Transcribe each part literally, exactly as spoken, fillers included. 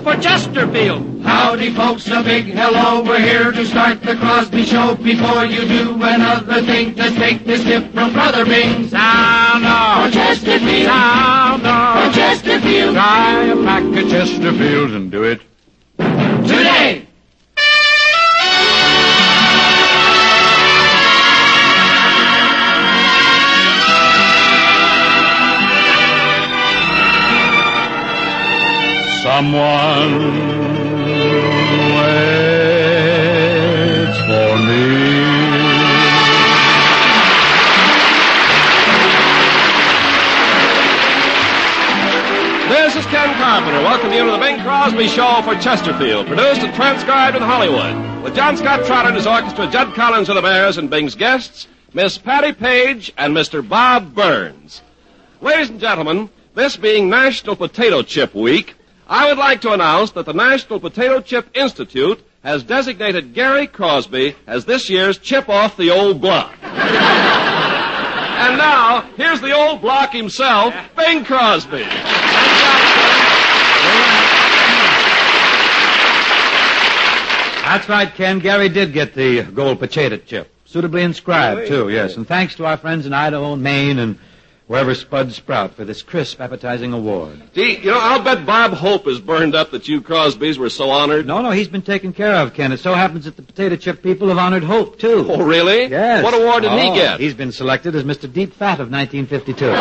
for Chesterfield. Howdy, folks, a big hello. We're here to start the Crosby Show. Before you do another thing, just take this tip from Brother Bing. Sound off. For Chesterfield. Sound off. For Chesterfield. Try a pack of Chesterfields and do it today. Someone waits for me. This is Ken Carpenter. Welcome you to the Bing Crosby Show for Chesterfield, produced and transcribed in Hollywood. With John Scott Trotter and his orchestra, Judd Collins of the Bears, and Bing's guests, Miss Patty Page and Mister Bob Burns. Ladies and gentlemen, this being National Potato Chip Week, I would like to announce that the National Potato Chip Institute has designated Gary Crosby as this year's chip off the old block. And now, here's the old block himself, Bing Crosby. That's right, Ken. Gary did get the gold potato chip. Suitably inscribed, Really? too, yes. And thanks to our friends in Idaho and Maine and wherever spuds sprout for this crisp, appetizing award. Gee, you know, I'll bet Bob Hope is burned up that you Crosbys were so honored. No, no, he's been taken care of, Ken. It so happens that the potato chip people have honored Hope, too. Oh, really? Yes. What award did oh, he get? He's been selected as Mister Deep Fat of nineteen fifty-two.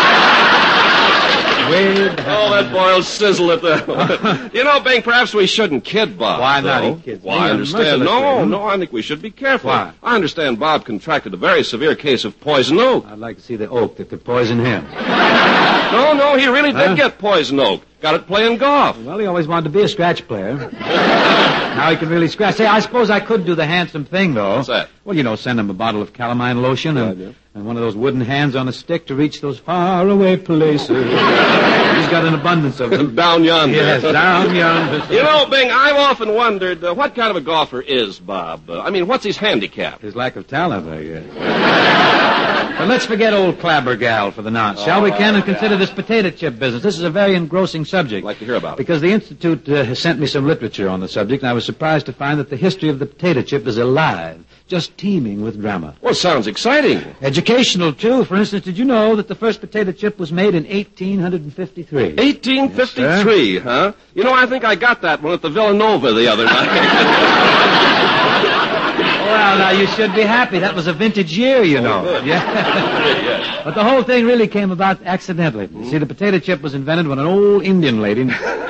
Way back. Oh, that boy will sizzle at the... You know, Bing, perhaps we shouldn't kid Bob. Why not? though. He kids Well, me I understand. unmercilessly, No, hmm? no, I think we should be careful. Why? I understand Bob contracted a very severe case of poison oak. I'd like to see the oak that could poison him. No, no, he really did Huh? get poison oak. Got it playing golf. Well, he always wanted to be a scratch player. Now he can really scratch. Say, I suppose I could do the handsome thing, though. What's that? Well, you know, send him a bottle of calamine lotion and, Yeah, I do. and one of those wooden hands on a stick to reach those faraway places. He's got an abundance of them. Down yonder. Yes, down yonder. You know, Bing, I've often wondered uh, what kind of a golfer is Bob. Uh, I mean, what's his handicap? His lack of talent, I guess. But let's forget old Clabbergal for the nonce, shall we, Ken, and consider this potato chip business. This is a very engrossing subject. I'd like to hear about it. Because the Institute uh, has sent me some literature on the subject, and I was surprised to find that the history of the potato chip is alive, just teeming with drama. Well, sounds exciting. Educational, too. For instance, did you know that the first potato chip was made in eighteen fifty-three? eighteen fifty-three, Yes, huh? You know, I think I got that one at the Villanova the other night. Well, now, you should be happy. That was a vintage year, you know. good. Yeah. Yes. But the whole thing really came about accidentally. You see, the potato chip was invented when an old Indian lady...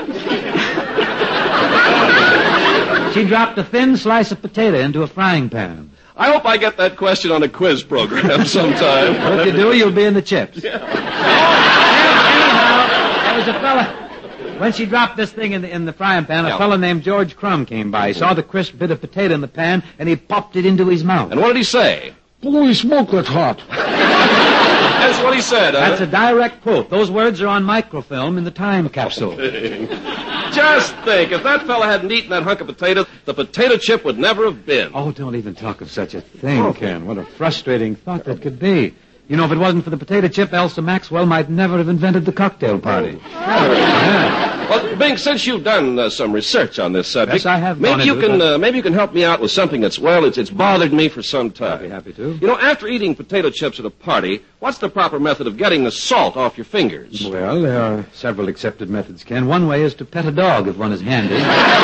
She dropped a thin slice of potato into a frying pan. I hope I get that question on a quiz program sometime. Well, if you do, you'll be in the chips. Yeah. Anyhow, there was a fella... When she dropped this thing in the, in the frying pan, a Yeah. fellow named George Crumb came by. He saw the crisp bit of potato in the pan, and he popped it into his mouth. And what did he say? Holy smoke, that's hot. That's what he said, huh? That's a direct quote. Those words are on microfilm in the time capsule. Just think, if that fella hadn't eaten that hunk of potato, the potato chip would never have been. Oh, don't even talk of such a thing, Ken. What a frustrating thought that could be. You know, if it wasn't for the potato chip, Elsa Maxwell might never have invented the cocktail party. Yeah. Well, Bing, since you've done uh, some research on this subject, Yes, I have maybe gone you into can it. uh, maybe you can help me out with something that's well, it's it's bothered me for some time. I'd be happy to. You know, after eating potato chips at a party, what's the proper method of getting the salt off your fingers? Well, there are several accepted methods, Ken. One way is to pet a dog if one is handy.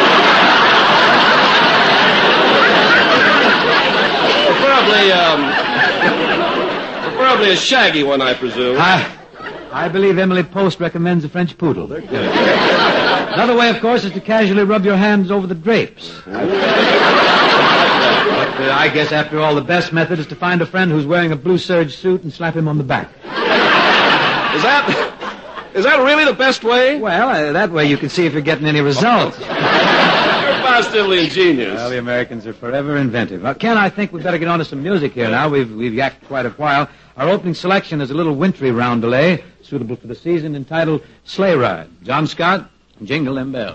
Preferably, um, preferably a shaggy one, I presume. I, I believe Emily Post recommends a French poodle. Another way, of course, is to casually rub your hands over the drapes. But uh, I guess, after all, the best method is to find a friend who's wearing a blue serge suit and slap him on the back. Is that is that really the best way? Well, uh, that way you can see if you're getting any results. You're positively ingenious. Well, the Americans are forever inventive. Now, Ken, I think we'd better get on to some music here now. We've we've yacked quite a while. Our opening selection is a little wintry roundelay, suitable for the season, entitled Sleigh Ride. John Scott, Jingle Them Bells.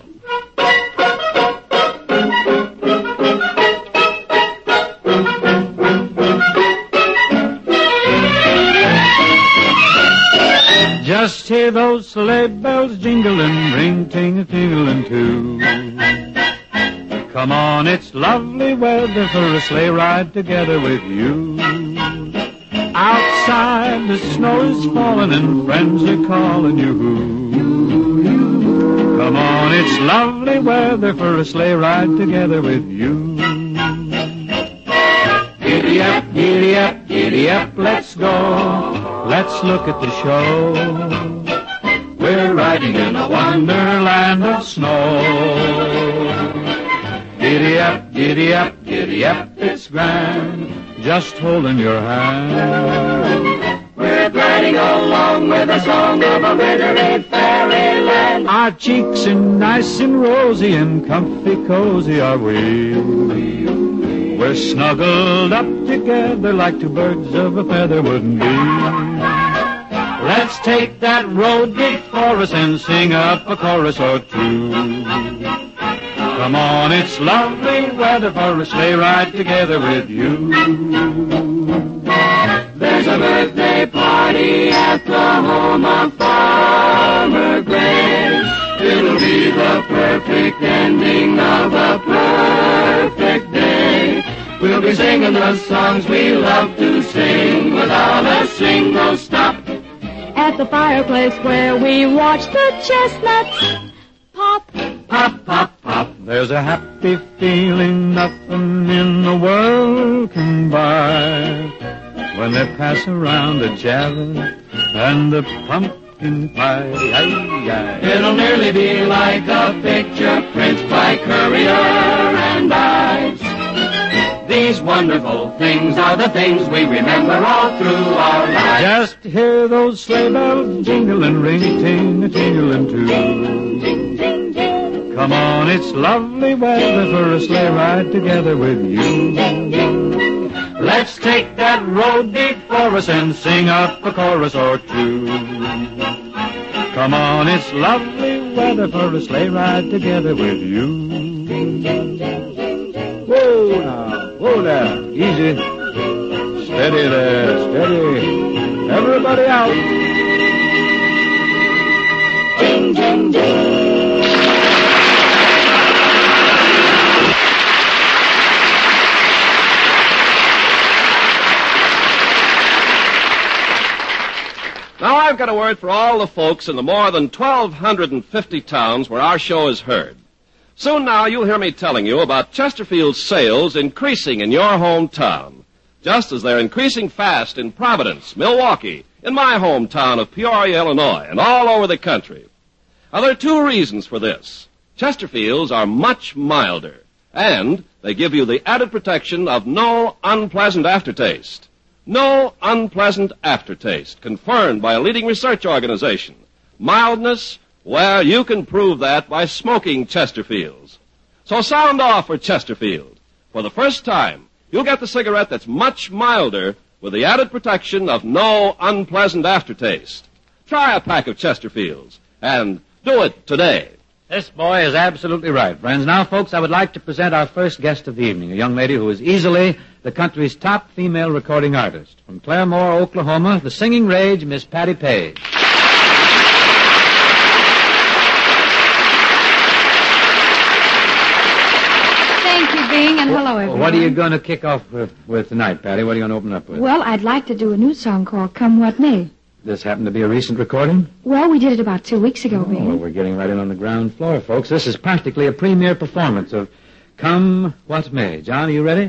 Just hear those sleigh bells jingling, ring, ting, tingling too. Come on, it's lovely weather for a sleigh ride together with you. Outside the snow is falling and friends are calling you. Come on, it's lovely weather for a sleigh ride together with you. Giddy up, giddy up, giddy up, let's go. Let's look at the show. We're riding in a wonderland of snow. Giddy up, giddy up, giddy up, it's grand, just holding your hand. We're gliding along with the song of a wintry fairyland. Our cheeks are nice and rosy and comfy cozy are we. We're snuggled up together like two birds of a feather wouldn't be. Let's take that road before us and sing up a chorus or two. Come on, it's lovely weather for a sleigh ride together with you. There's a birthday party at the home of Farmer Gray. It'll be the perfect ending of a perfect day. We'll be singing the songs we love to sing without a single stop. At the fireplace where we watch the chestnuts pop. Pop, pop, pop. There's a happy feeling nothing in the world can buy when they pass around the jelly and the pumpkin pie. Aye, aye. It'll nearly be like a picture print by Currier and Ives. These wonderful things are the things we remember all through our lives. Just hear those sleigh bells jingling, ring, ting, a tingling too. Come on, it's lovely weather for a sleigh ride together with you. Let's take that road before us and sing up a chorus or two. Come on, it's lovely weather for a sleigh ride together with you. Whoa now, whoa there, easy. Steady there, steady. Everybody out. Ding, ding, ding. Now I've got a word for all the folks in the more than twelve fifty towns where our show is heard. Soon now you'll hear me telling you about Chesterfield's sales increasing in your hometown, just as they're increasing fast in Providence, Milwaukee, in my hometown of Peoria, Illinois, and all over the country. Now there are two reasons for this. Chesterfields are much milder, and they give you the added protection of no unpleasant aftertaste. No unpleasant aftertaste, confirmed by a leading research organization. Mildness, well, you can prove that by smoking Chesterfields. So sound off for Chesterfield. For the first time, you'll get the cigarette that's much milder with the added protection of no unpleasant aftertaste. Try a pack of Chesterfields, and do it today. This boy is absolutely right, friends. Now, folks, I would like to present our first guest of the evening, a young lady who is easily the country's top female recording artist. From Claremore, Oklahoma, the singing rage, Miss Patti Page. Thank you, Bing, and hello, everyone. What are you going to kick off with, with tonight, Patti? What are you going to open up with? Well, I'd like to do a new song called Come What May. This happened to be a recent recording? Well, we did it about two weeks ago, Oh, Bing. well, we're getting right in on the ground floor, folks. This is practically a premiere performance of Come What May. John, are you ready?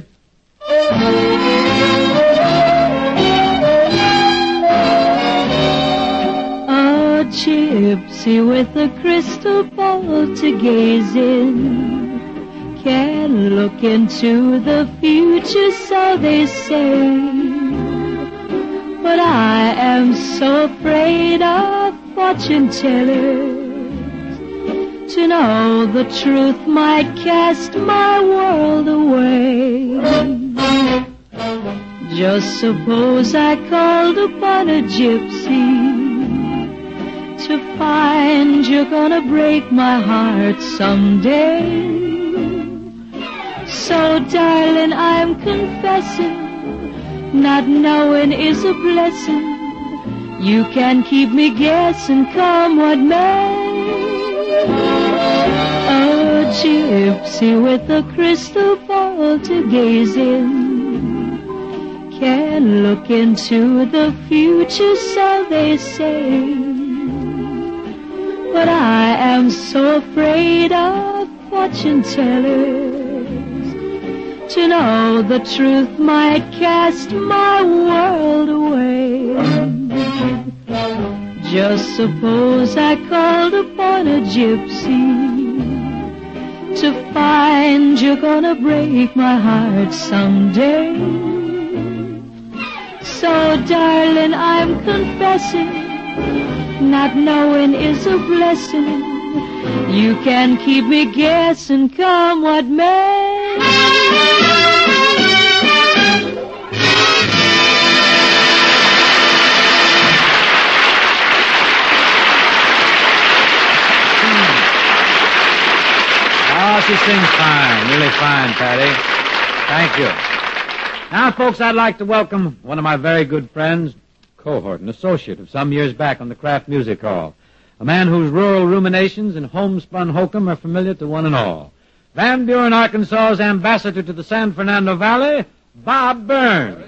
A gypsy with a crystal ball to gaze in can look into the future, so they say. But I am so afraid of fortune tellers. To know the truth might cast my world away. Just suppose I called upon a gypsy to find you're gonna break my heart someday. So, darling, I'm confessing, not knowing is a blessing. You can keep me guessing, come what may. A gypsy with a crystal ball to gaze in can look into the future, so they say. But I am so afraid of fortune tellers. To know the truth might cast my world away. Just suppose I called upon a gypsy to find you're gonna break my heart someday. So, darling, I'm confessing, not knowing is a blessing. You can keep me guessing, come what may. Oh, she sings fine, really fine, Patty. Thank you. Now, folks, I'd like to welcome one of my very good friends, cohort and associate of some years back on the Kraft Music Hall. A man whose rural ruminations and homespun hokum are familiar to one and all. Van Buren, Arkansas's ambassador to the San Fernando Valley, Bob Burns.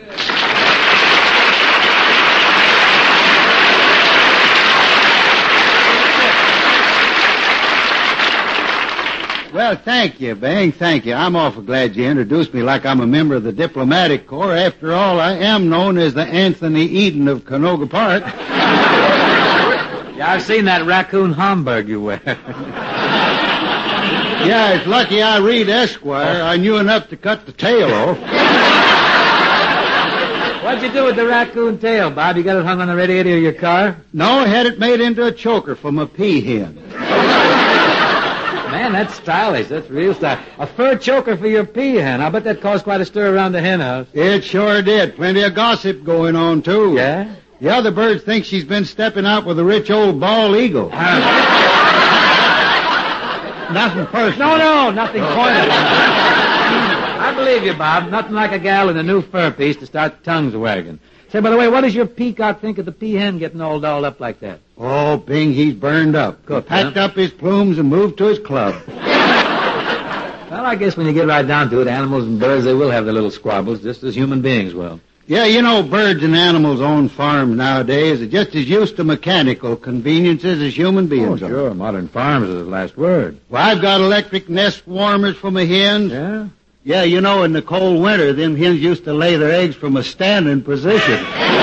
Well, thank you, Bang, thank you. I'm awful glad you introduced me like I'm a member of the diplomatic corps. After all, I am known as the Anthony Eden of Canoga Park. Yeah, I've seen that raccoon Homburg you wear. Yeah, it's lucky I read Esquire. I knew enough to cut the tail off. What'd you do with the raccoon tail, Bob? You got it hung on the radiator of your car? No, I had it made into a choker from a peahen. Man, that's stylish. That's real style. A fur choker for your peahen. I bet that caused quite a stir around the hen house. It sure did. Plenty of gossip going on, too. Yeah? The other birds think she's been stepping out with a rich old bald eagle. Nothing personal. No, no, nothing pointed. I believe you, Bob. Nothing like a gal in a new fur piece to start the tongues wagging. Say, by the way, what does your peacock think of the peahen getting all dolled up like that? Oh, Bing, he's burned up. Good, Packed huh? up his plumes and moved to his club. Well, I guess when you get right down to it, animals and birds, they will have their little squabbles, just as human beings will. Yeah, you know, birds and animals own farms nowadays are just as used to mechanical conveniences as human beings Oh, are. sure. Modern farms is the last word. Well, I've got electric nest warmers for my hens. Yeah? Yeah, you know, in the cold winter, them hens used to lay their eggs from a standing position.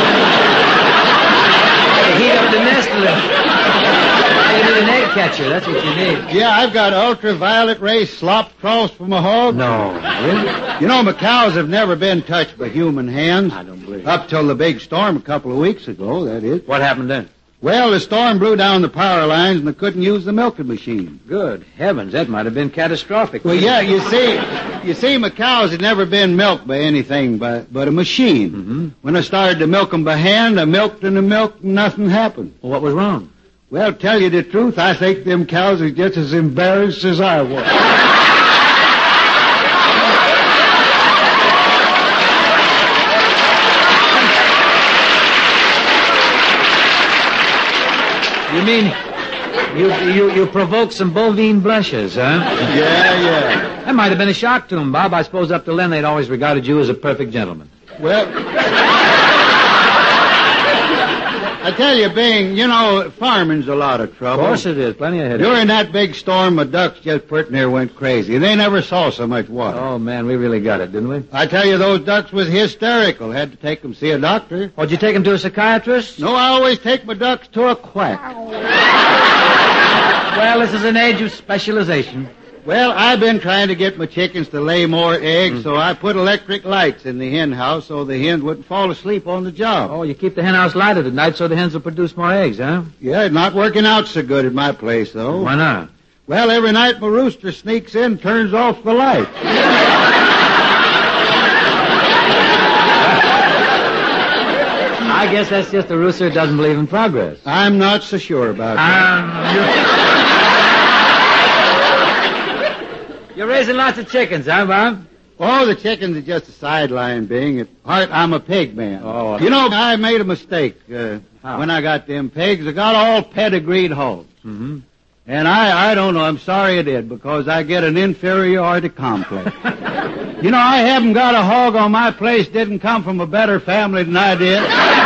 Hey, heat up the nest a little. You need an egg catcher. That's what you need. Yeah, I've got ultraviolet ray slop troughs for my hogs. No. Really? You know, my cows have never been touched by human hands. I don't believe it. Up till the big storm a couple of weeks ago, that is. What happened then? Well, the storm blew down the power lines and they couldn't use the milking machine. Good heavens, that might have been catastrophic. Well, yeah, you see, you see, my cows had never been milked by anything but, but a machine. Mm-hmm. When I started to milk them by hand, I milked and I milked and nothing happened. Well, what was wrong? Well, tell you the truth, I think them cows are just as embarrassed as I was. You mean you you you provoked some bovine blushes, huh? Yeah, yeah. That might have been a shock to them, Bob. I suppose up till then they'd always regarded you as a perfect gentleman. Well, I tell you, Bing, you know, farming's a lot of trouble. Of course it is. Plenty of headaches. During that big storm, my ducks just pretty near went crazy. They never saw so much water. Oh, man, we really got it, didn't we? I tell you, those ducks was hysterical. Had to take them see a doctor. Oh, did you take them to a psychiatrist? No, I always take my ducks to a quack. Well, this is an age of specialization. Well, I've been trying to get my chickens to lay more eggs, mm. so I put electric lights in the hen house so the hens wouldn't fall asleep on the job. Oh, you keep the hen house lighted at night so the hens will produce more eggs, huh? Yeah, it's not working out so good at my place, though. Why not? Well, every night my rooster sneaks in and turns off the light. I guess that's just a rooster who doesn't believe in progress. I'm not so sure about that. Um, you're raising lots of chickens, huh, Bob? Oh, the chickens are just a sideline, Bing. At heart, I'm a pig man. Oh. You know, I made a mistake uh, How? when I got them pigs. I got all pedigreed hogs. Mm-hmm. And I, I don't know, I'm sorry I did, because I get an inferiority complex. You know, I haven't got a hog on my place didn't come from a better family than I did.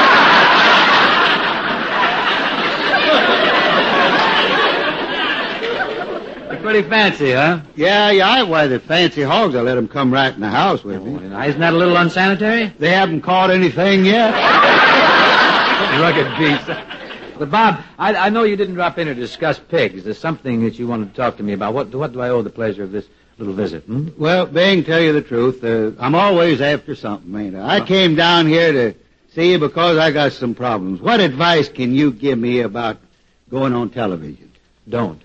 They're pretty fancy, huh? Yeah, yeah, I, why, the fancy hogs, I let them come right in the house with Oh, me. now, isn't that a little unsanitary? They haven't caught anything yet. Rugged beast. But, Bob, I, I know you didn't drop in to discuss pigs. There's something that you wanted to talk to me about. What, what do I owe the pleasure of this little visit? Hmm? Well, Bing, tell you the truth, uh, I'm always after something, ain't I? I came down here to see you because I got some problems. What advice can you give me about going on television? Don't.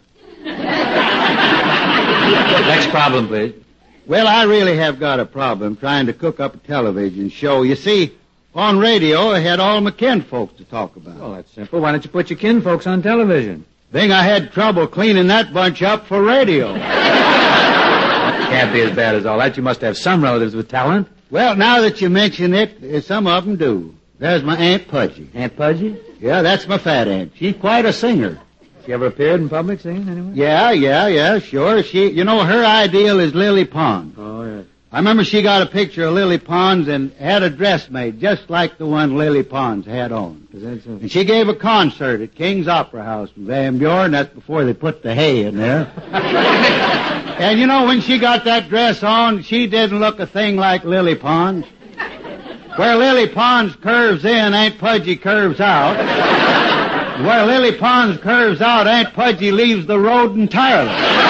Next problem, please. Well, I really have got a problem trying to cook up a television show. You see, on radio, I had all my kinfolks to talk about. Well, that's simple. Why don't you put your kinfolks on television? Bing, I had trouble cleaning that bunch up for radio. Can't be as bad as all that. You must have some relatives with talent. Well, now that you mention it, uh, some of them do. There's my Aunt Pudgy. Aunt Pudgy? Yeah, that's my fat aunt. She's quite a singer. She ever appeared in public singing anywhere? Yeah, yeah, yeah, sure. She, you know, her ideal is Lily Pond. Oh, yeah. I remember she got a picture of Lily Pons and had a dress made just like the one Lily Pons had on. Is that so? And she gave a concert at King's Opera House in Van Buren. That's before they put the hay in there. And you know, when she got that dress on, she didn't look a thing like Lily Pons. Where Lily Pons curves in, Aunt Pudgy curves out. Where Lily Pons curves out, Aunt Pudgy leaves the road entirely.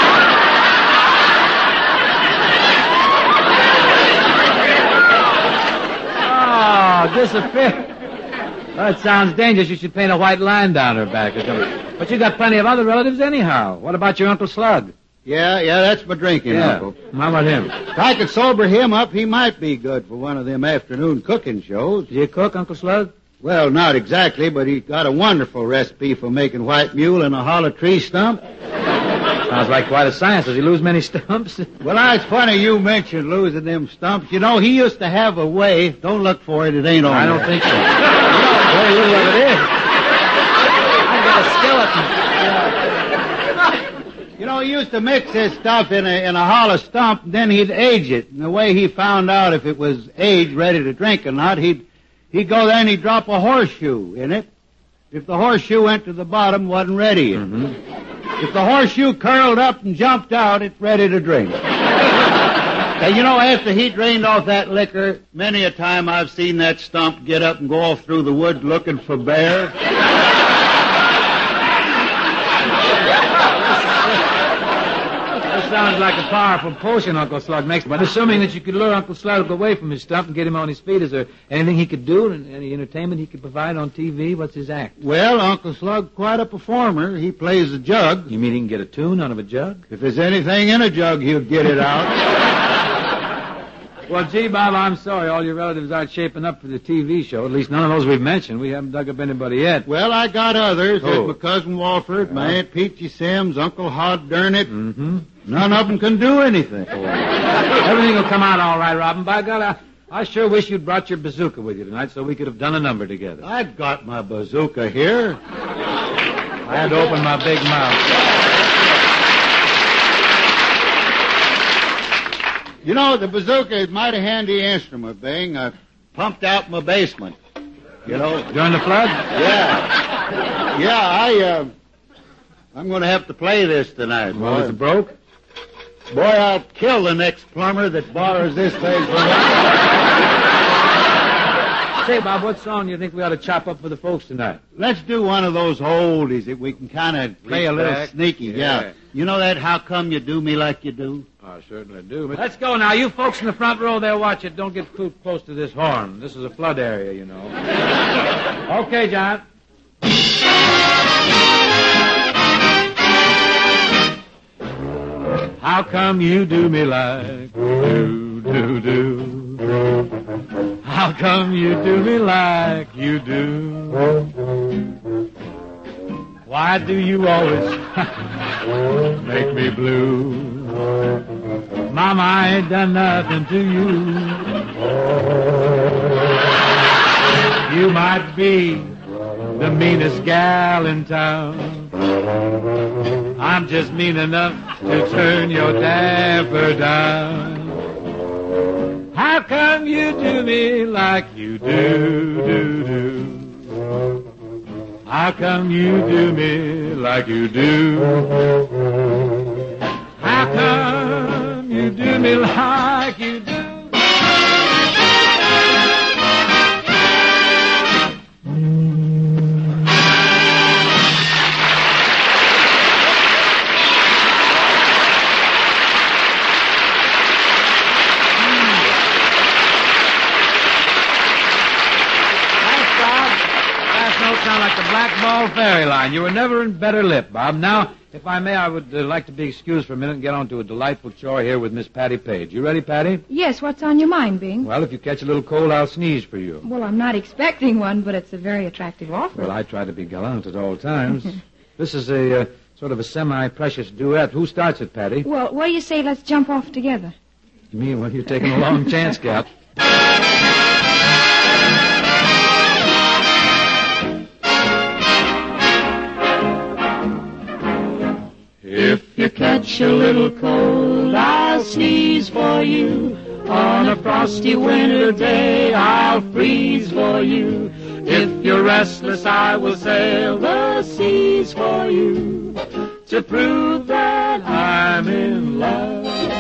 Oh, disappear. That sounds dangerous. You should paint a white line down her back or something. But you got plenty of other relatives anyhow. What about your Uncle Slug? Yeah, yeah, that's my drinking Yeah. uncle. How about him? If I could sober him up, he might be good for one of them afternoon cooking shows. Did you cook, Uncle Slug? Well, not exactly, but he got a wonderful recipe for making white mule in a hollow tree stump. Sounds like quite a science. Does he lose many stumps? Well, now, it's funny you mentioned losing them stumps. You know, he used to have a way. Don't look for it. It ain't on I there. don't think so. Very little of it is. I got a skeleton. You know, he used to mix this stuff in a, in a hollow stump, and then he'd age it. And the way he found out if it was aged, ready to drink or not, he'd, he'd go there and he'd drop a horseshoe in it. If the horseshoe went to the bottom, wasn't ready yet. Mm-hmm. If the horseshoe curled up and jumped out, it's ready to drink. And you know, after he drained off that liquor, many a time I've seen that stump get up and go off through the woods looking for bear. That sounds like a powerful potion Uncle Slug makes. But assuming that you could lure Uncle Slug away from his stump and get him on his feet, is there anything he could do, any entertainment he could provide on T V? What's his act? Well, Uncle Slug, quite a performer. He plays the jug. You mean he can get a tune out of a jug? If there's anything in a jug, he'll get it out. Well, gee, Bob, I'm sorry. All your relatives aren't shaping up for the T V show. At least none of those we've mentioned. We haven't dug up anybody yet. Well, I got others. Oh. There's my cousin Walford, my Aunt Peachy Sims, Uncle Hod Durnit. Mm-hmm. None of them can do anything. Everything will come out all right, Robin. By God, I, I sure wish you'd brought your bazooka with you tonight so we could have done a number together. I've got my bazooka here. I had to open my big mouth. You know, the bazooka is a mighty handy instrument, Bing. I pumped out my basement. You know? During the flood? Yeah. Yeah, I, uh, I'm going to have to play this tonight, boy. Well, is it broke? Boy, I'll kill the next plumber that borrows this thing from me. Say, Bob, what song do you think we ought to chop up for the folks tonight? Let's do one of those oldies that we can kind of play Reach a little back. sneaky. Yeah. Yeah. You know that How Come You Do Me Like You Do? I certainly do. But let's go now. You folks in the front row there, watch it. Don't get too close to this horn. This is a flood area, you know. Okay, John. How come you do me like do, do, do? How come you do me like you do? Why do you always make me blue? Mama, I ain't done nothing to you. You might be the meanest gal in town. I'm just mean enough to turn your dapper down. How come you do me like you do, do, do? How come you do me like you do? How come you do me like you do? Sound like the Black Ball Fairy Line. You were never in better lip, Bob. Now, if I may, I would uh, like to be excused for a minute and get on to a delightful chore here with Miss Patty Page. You ready, Patty? Yes, what's on your mind, Bing? Well, if you catch a little cold, I'll sneeze for you. Well, I'm not expecting one, but it's a very attractive offer. Well, I try to be gallant at all times. This is a uh, sort of a semi-precious duet. Who starts it, Patty? Well, what do you say let's jump off together? You mean, well, you're taking a long chance, Cap. If you catch a little cold, I'll sneeze for you. On a frosty winter day, I'll freeze for you. If you're restless, I will sail the seas for you to prove that I'm in love.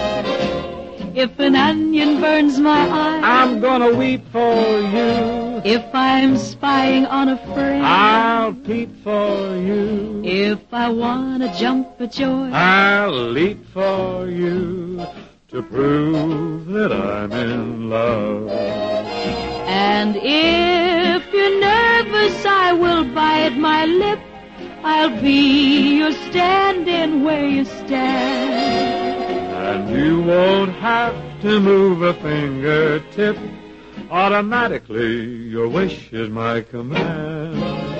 If an onion burns my eye, I'm gonna weep for you. If I'm spying on a friend, I'll peep for you. If I wanna jump at joy, I'll leap for you to prove that I'm in love. And if you're nervous, I will bite my lip. I'll be your stand-in where you stand. And you won't have to move a fingertip. Automatically, your wish is my command.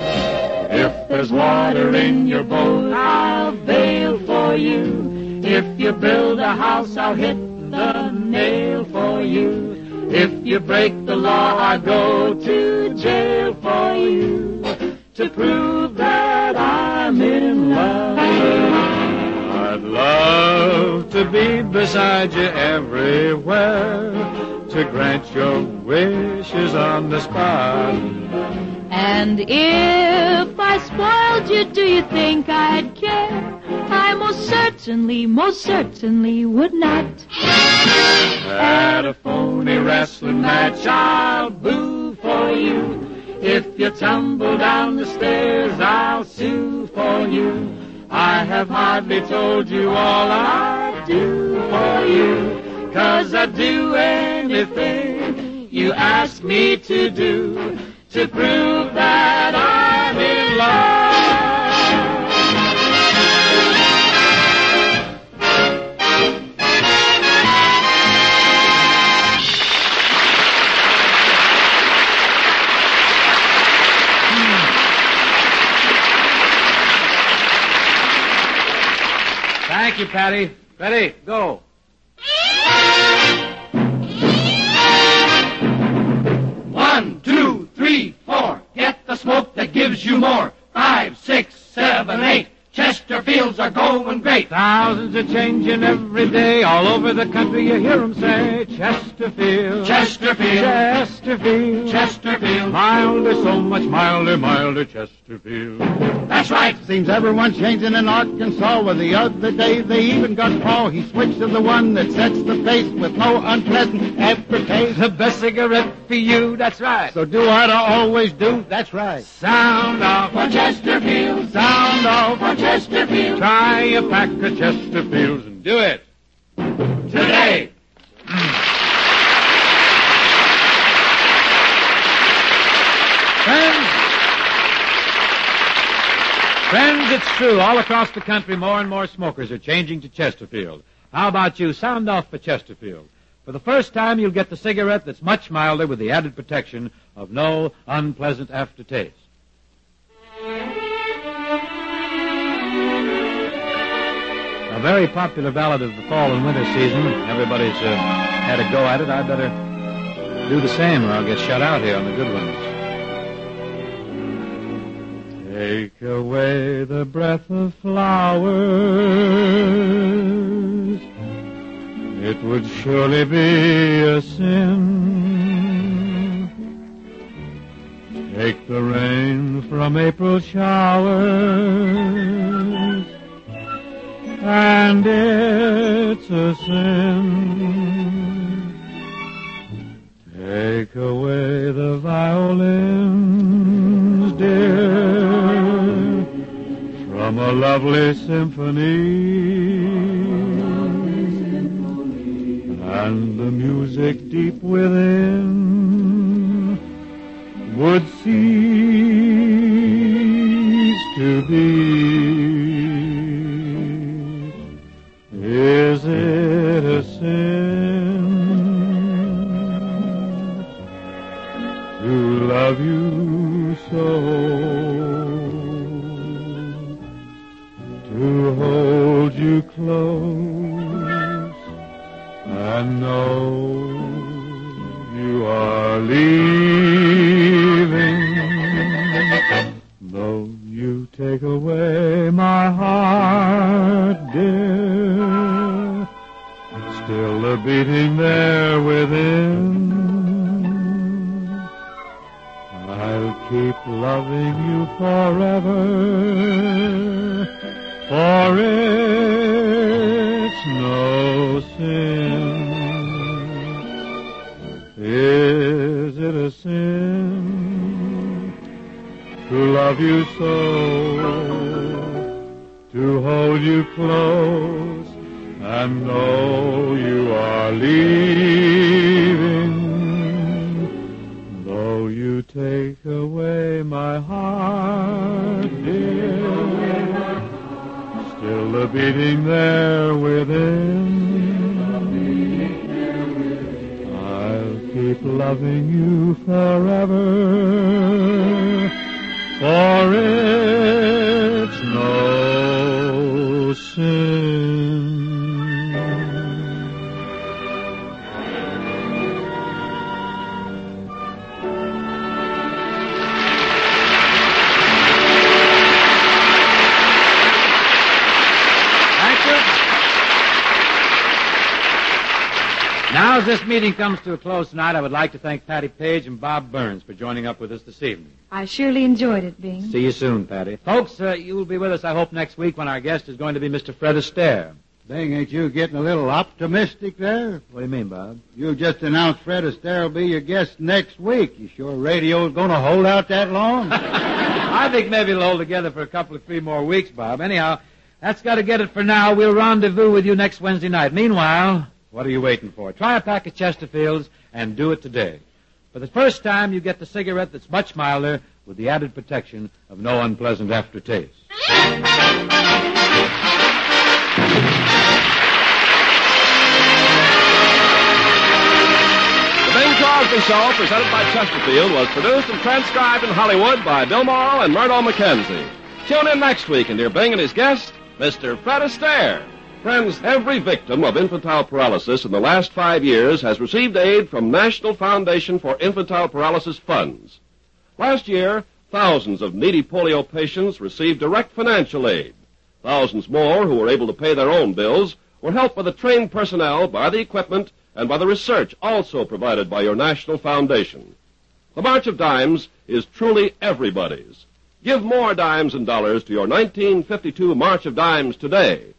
If there's water in your boat, I'll bail for you. If you build a house, I'll hit the nail for you. If you break the law, I go to jail for you to prove that I'm in love. I'd love to be beside you everywhere, to grant your wishes on the spot. And if I spoiled you, do you think I'd care? I most certainly, most certainly would not. At a phony wrestling match, I'll boo for you. If you tumble down the stairs, I'll sue for you. I have hardly told you all I do for you, 'cause I'd do anything you ask me to do to prove that I'm in love. Thank you, Patty. Ready, go. One, two, three, four. Get the smoke that gives you more. Five, six, seven, eight. Chesterfields are going great. Thousands are changing every day. All over the country you hear them say, Chesterfield. Chesterfield. Chesterfield. Chesterfield. Milder, so much milder, milder, Chesterfield. That's right. Seems everyone's changing in Arkansas. Well, the other day they even got Paul. He switched to the one that sets the pace with no unpleasant aftertaste. The best cigarette for you, that's right. So do what I always do. That's right. Sound off For Chesterfield. Sound off For Chesterfield. Try a pack of Chesterfields and do it Today. Friends, friends, it's true. All across the country, more and more smokers are changing to Chesterfield. How about you? Sound off for Chesterfield. For the first time, you'll get the cigarette that's much milder with the added protection of no unpleasant aftertaste. A very popular ballad of the fall and winter season. Everybody's uh, had a go at it. I better do the same or I'll get shut out here on the good ones. Take away the breath of flowers. It would surely be a sin. Take the rain from April showers, and it's a sin. Take away the violins, dear, from a lovely symphony, and the music deep within would cease to be. Is it a sin to love you so, to hold you close and know you are leaving? Though you take away my heart, dear, still the beating there within, I'll keep loving you forever, for it's no sin. Is it a sin to love you so, to hold you close and know you are leaving? Though you take away my heart, dear, still the beating there within, keep loving you forever, for it's no sin. Thank you. Now, as this meeting comes to a close tonight, I would like to thank Patty Page and Bob Burns for joining up with us this evening. I surely enjoyed it, Bing. See you soon, Patty. Folks, uh, you will be with us, I hope, next week when our guest is going to be Mister Fred Astaire. Bing, ain't you getting a little optimistic there? What do you mean, Bob? You just announced Fred Astaire will be your guest next week. You sure radio's going to hold out that long? I think maybe it'll hold together for a couple of three more weeks, Bob. Anyhow, that's got to get it for now. We'll rendezvous with you next Wednesday night. Meanwhile, what are you waiting for? Try a pack of Chesterfields and do it today. For the first time, you get the cigarette that's much milder with the added protection of no unpleasant aftertaste. The Bing Crosby Show, presented by Chesterfield, was produced and transcribed in Hollywood by Bill Morrow and Murdo McKenzie. Tune in next week and hear Bing and his guest, Mister Fred Astaire. Friends, every victim of infantile paralysis in the last five years has received aid from National Foundation for Infantile Paralysis funds. Last year, thousands of needy polio patients received direct financial aid. Thousands more who were able to pay their own bills were helped by the trained personnel, by the equipment, and by the research also provided by your National Foundation. The March of Dimes is truly everybody's. Give more dimes and dollars to your nineteen fifty-two March of Dimes today.